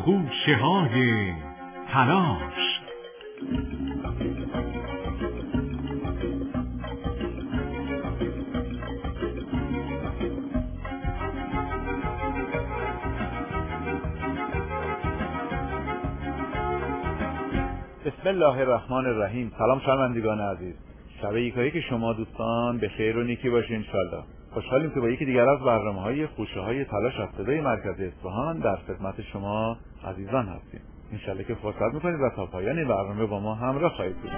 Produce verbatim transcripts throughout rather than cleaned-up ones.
خوشه‌های تلاش. بسم الله الرحمن الرحیم. سلام شنوندگان عزیز، شب یکایی که شما دوستان به خیر و نیکی باشین انشالله. خوشحالیم که با یکی دیگر از برنامه‌های خوشه‌های تلاش از صدای مرکز اصفهان در خدمت شما عزیزان هستیم. انشالله که فرصت می‌کنید و تا پایان این برنامه با ما همراه خواهید بود.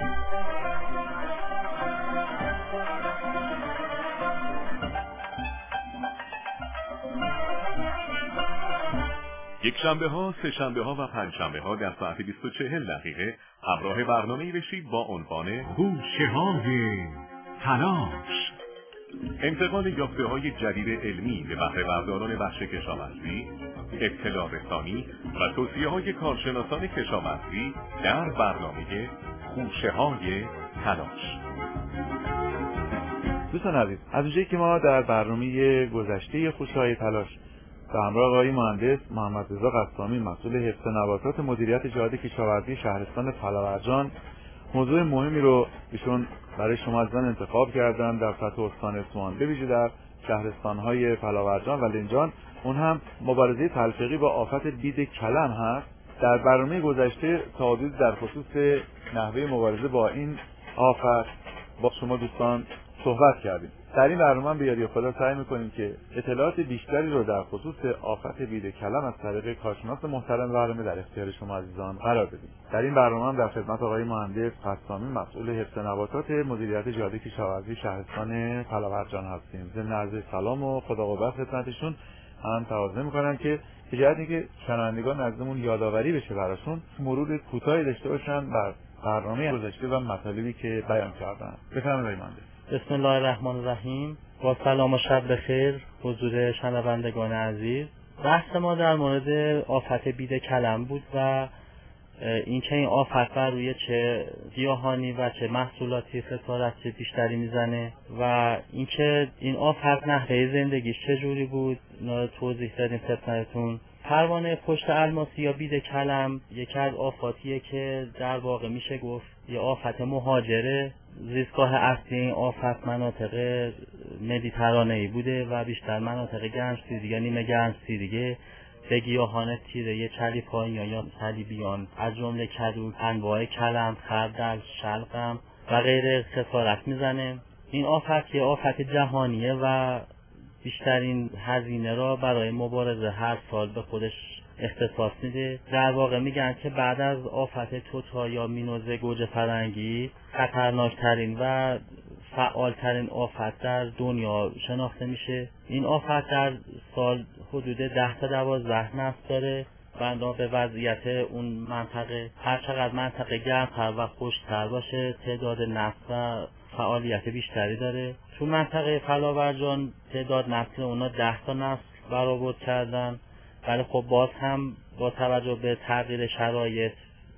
یک شنبه ها، سه شنبه ها و پنج شنبه ها در ساعت بیست و چهل دقیقه همراه برنامه‌ای بشید با عنوان خوشه‌های تلاش. انتقال یافته‌های جدید علمی به بهره برداران بخش کشاورزی، اطلاع رسانی و توصیه‌های کارشناسان کشاورزی در برنامه خوشه‌های تلاش. دوستان عزیز، از اونجایی که ما در برنامه گذشته خوشه‌های تلاش به همراه آقای مهندس محمد رضا قسامی مسئول حفظ نباتات مدیریت جهاد کشاورزی شهرستان فلاورجان موضوع مهمی رو ایشون برای شما عزیزان انتخاب کردن در سطح استان اصفهان، به ویژه در شهرستان‌های فلاورجان و لنجان، اون هم مبارزه تلفیقی با آفت بید کلم هست. در برنامه گذشته تا حدودی در خصوص نحوه مبارزه با این آفت با شما دوستان صحبت کردیم. در این برنامه به یاری خدا سعی می‌کنیم که اطلاعات بیشتری رو در خصوص آفت بید کلم از طریق کارشناس محترم برنامه در اختیار شما عزیزان قرار بدیم. در این برنامه هم در خدمت آقای مهندس قسامی مسئول حفظ نباتات مدیریت جهاد کشاورزی شهرستان فلاورجان هستیم. ضمن عرض سلام و خدا قوت خدمتشون هم تقاضا می‌کنم که اجازه که شنوندگان عزیزمون یادآوری بشه براشون، مرور کوتاهی داشته باشن بر برنامه گذشته و مطالبی که بیان کردن. بفرمایید مهندس. بسم الله الرحمن الرحیم. با سلام و شب بخیر حضور شنوندگان عزیز. بحث ما در مورد آفت بید کلم بود و اینکه این آفت بر روی چه گیاهانی و چه محصولاتی خسارت بیشتری میزنه و اینکه این آفت نحوه زندگیش چجوری بود توضیح دادیم خدمتتون. پروانه پشت الماسی یا بید کلم یکی از آفاتیه که در واقع میشه گفت یه آفت مهاجره. زیستگاه اصلی این آفت مناطق مدیترانه‌ای بوده و بیشتر مناطق گرمسیری یا نیمه گرمسیریه به گیاهان تیره چلیپایان یا یا صلیبیان از جمله کدو، انواع کلم، خردل، شلغم و غیره خسارت میزنه. این آفت یه آفت جهانیه و بیشترین هزینه را برای مبارزه هر سال به خودش اختصاص میده. در واقع میگن که بعد از آفت توتا یا مینوزه گوجه فرنگی خطرناکترین و فعالترین آفت در دنیا شناخته میشه. این آفت در سال حدود ده تا دوازده نسل داره بنا به وضعیت اون منطقه. هر چقدر منطقه گرمتر و خشکتر باشه تعداد نسل و فعالیت بیشتری داره. تو منطقه فلاورجان تعداد نسل اونا ده تا نسل برآورد کردن، ولی خب باز هم با توجه به تغییر شرایط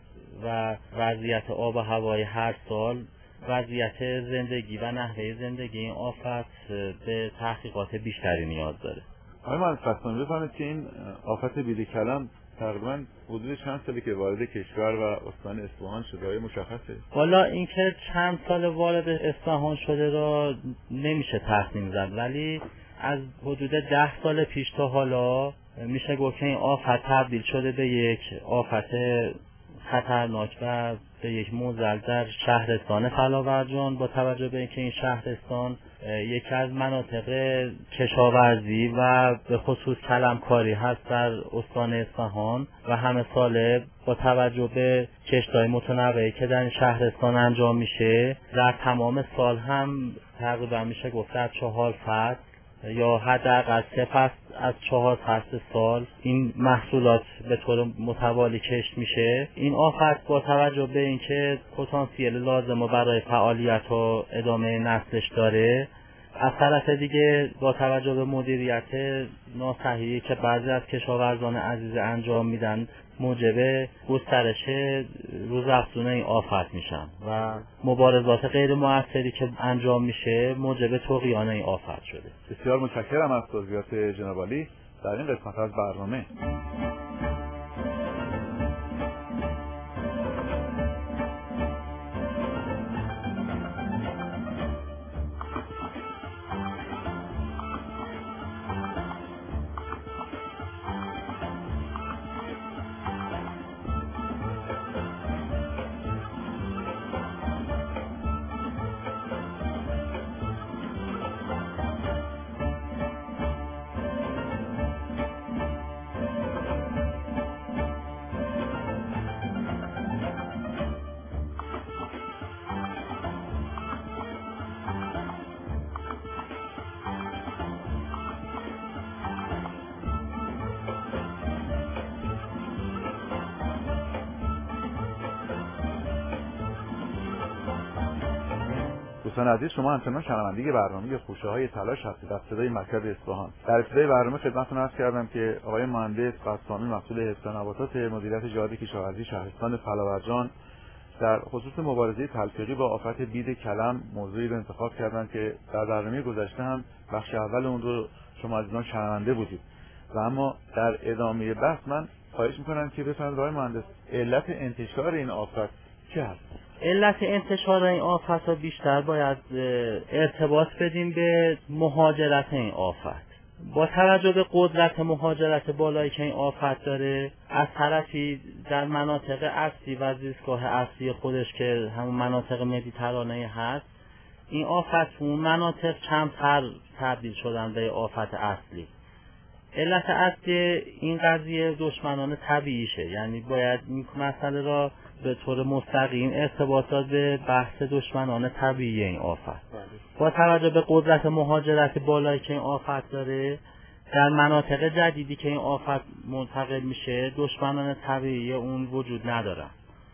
و وضعیت آب و هوای هر سال وضعیت زندگی و نحوه زندگی این آفت به تحقیقات بیشتری نیاز داره. آقای مهندس قسامی بفرمایید که این آفت بید کلم تقریبا حدود چند سالی که وارد کشور و استان اصفهان شده آیا مشخصه؟ والا اینکه چند سال وارد اصفهان شده را نمیشه تخمین زد، ولی از حدود ده سال پیش تا حالا میشه گفت که این آفت تبدیل شده به یک آفت خطرناک و به یک معضل در شهرستان فلاورجان با توجه به اینکه این شهرستان یکی از مناطق کشاورزی و به خصوص کلمکاری هست در استان اصفهان و همه ساله با توجه به کشت‌های متنوعی که در این شهرستان انجام میشه در تمام سال هم تقریبا میشه گفت در چهار فصل یا حداقل سه فصل از چهار فصل سال این محصولات به طور متوالی کشت میشه. این آفت با توجه به اینکه پتانسیل لازم برای فعالیت و ادامه نسلش داره، از طرف دیگه با توجه به مدیریت ناصحیحی که بعضی از کشاورزان عزیز انجام میدن موجب گسترش روزافزون این آفت میشن و مبارزات غیر مؤثری که انجام میشه موجب طغیان این آفت شده. بسیار متشکرم از توضیحات جناب عالی در این قسمت از برنامه. دوستان عزیز، شما همچنان شنونده برنامه خوشه‌های تلاش هستید از صدای مرکز اصفهان. در ابتدای برنامه خدمتتون عرض کردم که آقای مهندس قسامی مسئول حفظ نباتات مدیریت جهاد کشاورزی شهرستان فلاورجان در خصوص مبارزه تلفیقی با آفت بید کلم موضوعی رو انتخاب کردن که در برنامه گذشته هم بخش اول اون رو شما عزیزان شنونده بودید و اما در ادامه بحث من خواهش می‌کنم که بفرمایید آقای مهندس علت انتشار این آفت چه هست؟ علت انتشار این آفت رو بیشتر باید ارتباط بدیم به مهاجرت این آفت. با توجه به قدرت مهاجرت بالایی که این آفت داره، از طرفی در مناطق اصلی و زیستگاه اصلی خودش که همون مناطق مدیترانه هست، این آفت اون مناطق کمتر تبدیل شدن به آفت اصلی. علت اصلی این قضیه دشمنان طبیعیشه، یعنی باید این مسئله را به طور مستقیم ارتباط داد به بحث دشمنان طبیعی این آفت. با توجه به قدرت مهاجرت بالایی که این آفت داره، در مناطق جدیدی که این آفت منتقل میشه دشمنان طبیعی اون وجود ندارن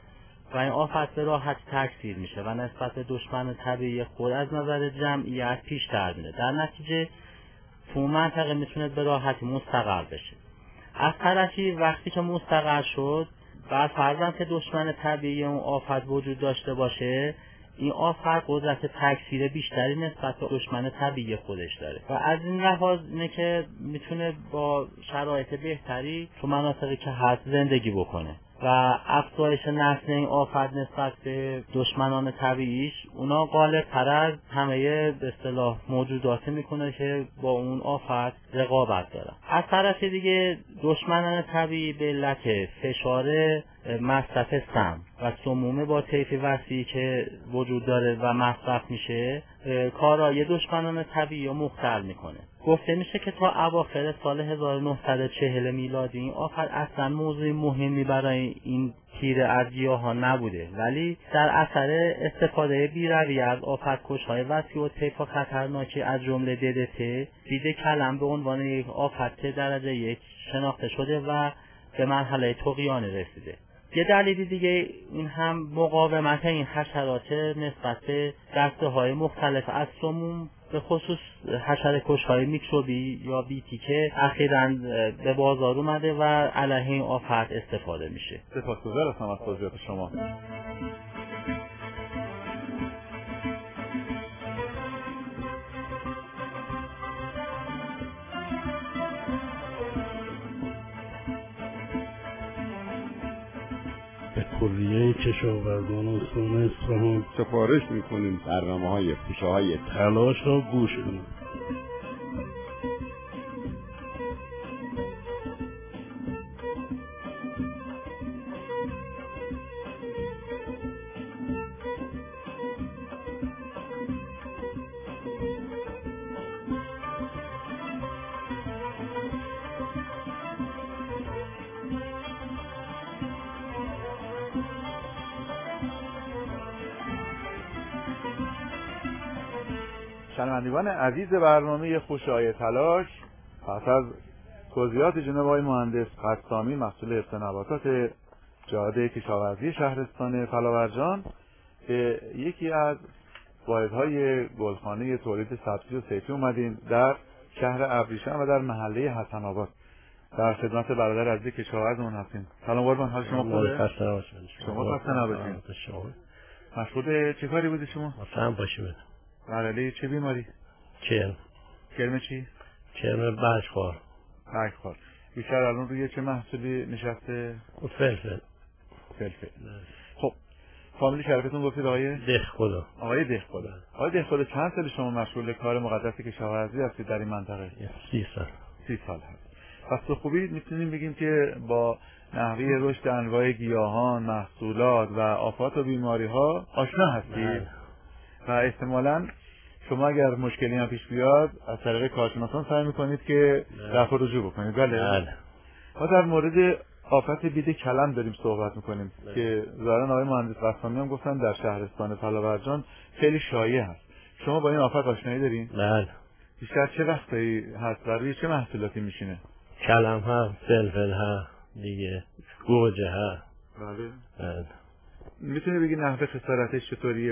و این آفت به راحتی تکثیر میشه و نسبت به دشمن طبیعی خود از نظر جمعیت پیشتر میره. در نتیجه تو منطقه میتونه به راحتی مستقر بشه. از طرفی وقتی که مستقر شد، بر فرضاً که دشمن طبیعی اون آفت وجود داشته باشه، این آفت قدرت تکثیر بیشتری نسبت به دشمن طبیعی خودش داره و از این لحاظ اینه که میتونه با شرایط بهتری تو مناطقی که هست زندگی بکنه و افزایش نسل این آفت نسبت به دشمنان طبیعیش اونا غالب تر از همه به اصطلاح موجوداتی میکنه که با اون آفت رقابت دارن. از طرف دیگه دشمنان طبیعی به علت فشار مصرف سم و سموم با طیف وسیعی که وجود داره و مصرف میشه کارایی دشمنان طبیعی رو مختل میکنه. گفته میشه که تا اواخر سال هزار و نهصد و چهل میلادی این آفت اصلا موضوع مهمی برای این تیره از گیاهان نبوده، ولی در اثر استفاده بی‌رویه از آفت‌کش‌های وسیع و طیف خطرناکی از جمله دی دی تی، بید کلم به عنوان یک آفت درجه یک شناخته شده و به مرحله طغیان رسیده. یه دلیل دیگه این هم مقاومت این حشرات نسبت به دسته‌های مختلف از سموم، به خصوص حشره‌کش‌های میکروبی یا بیتی که اخیراً به بازار اومده و علیه این آفت استفاده میشه. سپاسگزار هستم از توضیحات شما. کلیه کشاورزان استان اصفهان سفارش میکنیم برنامه های خوشه های تلاش را گوش کنید. شنوندگان عزیز برنامه خوشه‌های تلاش، پس از توضیحات جناب آقای مهندس قسامی مسئول حفظ نباتات جهاد کشاورزی شهرستان فلاورجان به یکی از واحدهای گلخانه تولید سبزی و صیفی اومدیم در شهر ابریشم و در محله حسن آباد. در خدمت برادر عزیز کشاورزمون هستیم. سلام قربان، حال شما خوبه؟ خسته نباشید. شما خسته نباشید. مشغول چه کاری بودی شما؟ مثلا باشید. بله، چه بیماری؟ کرم. کرم چی؟ کرم برگخوار. برگخوار. بیشتر الان روی چه محصولی نشسته؟ فلفل. فلفل. خب فامیل شرکتتون گفتید آقای دهخدا. آقای دهخدا. آقای دهخدا چند سال شما مشغول کار مقدس کشاورزی هستید در این منطقه؟ سی سال. سی سال هست. پس به خوبی میتونیم بگیم که با نحوه رشد انواع گیاهان، محصولات و آفات و بیماری ها آشنا هستید و احتمالاً شما اگر مشکلی هم پیش بیاد از طریق کارشناسان سعی میکنید که رفع رجوع بکنید. بله. بله. ما در مورد آفت بید کلم داریم صحبت میکنیم که ظاهرا آقای مهندس قسامی هم گفتن در شهرستان فلاورجان خیلی شایع هست. شما با این آفت آشنایی دارین؟ بله. بیشتر چه وقتی هست و روی چه محصولاتی میشینه؟ کلم ها، فلفل ها، دیگه گوجه ها. بله. بله. میتونه بگی نحوه خسارتش چطوریه؟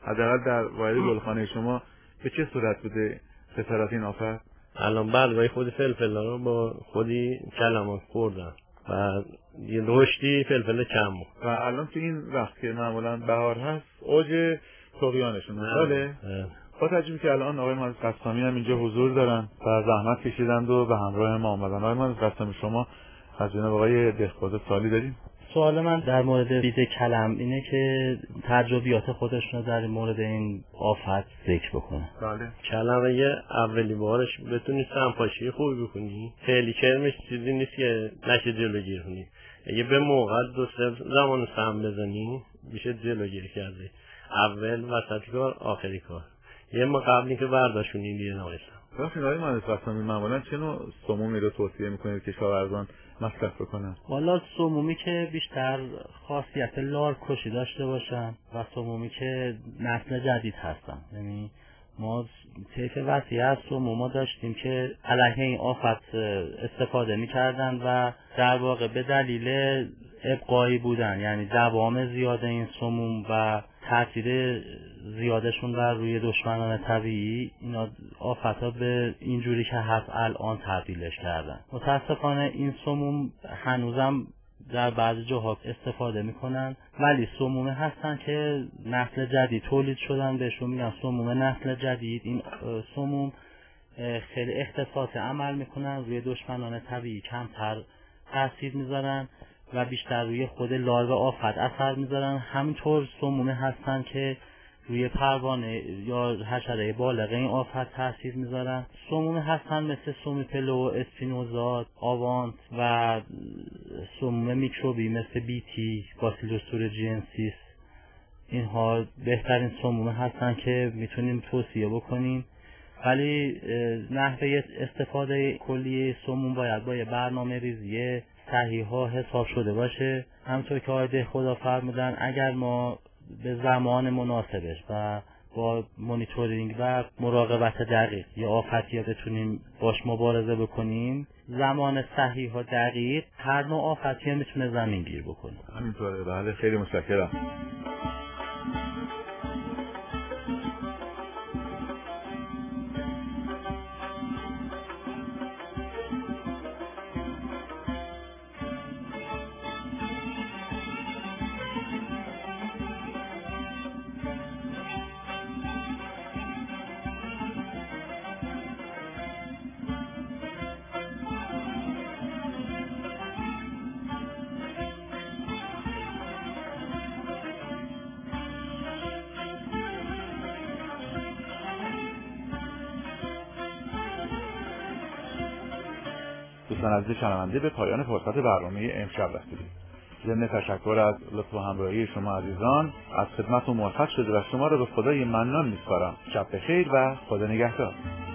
حداقل در واحد گلخانه شما به چه صورت بوده خسارات این آفت؟ الان برگای خود فلفل رو با خودی کلمات خوردن و یه رشدی فلفل کم بود و الان تو این وقت که معمولا بهار هست اوج طغیانشون بله. با توجه که الان آقای مهندس قسامی هم اینجا حضور دارن و زحمت کشیدند و به همراه ما آمدن. آقای مهندس قسامی شما از جناب آقای دهقان سوالی داریم؟ سوال من در مورد بید کلم اینه که تجربیات خودشون رو در مورد این آفت ذکر بکنه. بله. کلم یه اولی بارش بتونی سمپاشی خوبی بکنی، خیلی کرمش چیزی نیست که نشه جلوگیری کنی. اگه به موقع دو سه زمان سم بزنی میشه جلوگیری کرده. اول وسط کار آخری کار. یه ما قبلی که برداشتونی دیگه نوشتم. راست آقای مهندس قسامی معمولا چه نوع سمومی رو توصیه میکنید که کشاورزان مصرف بکنن؟ والا سمومی که بیشتر خاصیت لارکشی داشته باشن و سمومی که نسل جدید هستن. یعنی ما طیف وسیع از سموما داشتیم که علیه این آفت استفاده میکردن و در واقع به دلیل ابقایی بودن، یعنی دوام زیاد این سموم و تاثیر زیادشون بر روی دشمنان طبیعی، اینا آفت‌ها به اینجوری که هست الان تبدیلش کردن. متاسفانه این سموم هنوزم در بعضی جاها استفاده میکنن، ولی سموم هستن که نسل جدید تولید شدن، بهشون میگن سموم نسل جدید. این سموم خیلی اختصاصی عمل میکنن، روی دشمنان طبیعی کمتر تاثیر میذارن و بیشتر روی خود لارو آفت اثر میذارن. همینطور سموم هستن که روی پروانه یا حشره بالغ این آفت تاثیر میذارن. سموم هستن مثل سومیپلو، اسپینوزا، آوانت و سموم میکروبی مثل بیتی، باسیلوس تورجینسیس. اینها بهترین سموم هستن که میتونیم توصیه بکنیم، ولی نحوه استفاده کلی سموم باید با یه برنامه ریزی صحیح ها حساب شده باشه. همونطور که آقای خدا فرمودن اگر ما به زمان مناسبش و با مونیتورینگ و مراقبت دقیق یا آفتی ها بتونیم باش مبارزه بکنیم، زمان صحیح و دقیق هر نوع آفتی ها میتونه زمین گیر بکنه. همینطوره. بله خیلی متشکرم. دوستان عزیز شنونده، به پایان فرصت برنامه امشب رسیدیم. ضمن تشکر از لطف و همراهی شما عزیزان از خدمتتون موفق شده و شما را به خدای منان میسپارم. شب بخیر و خدا نگهدار.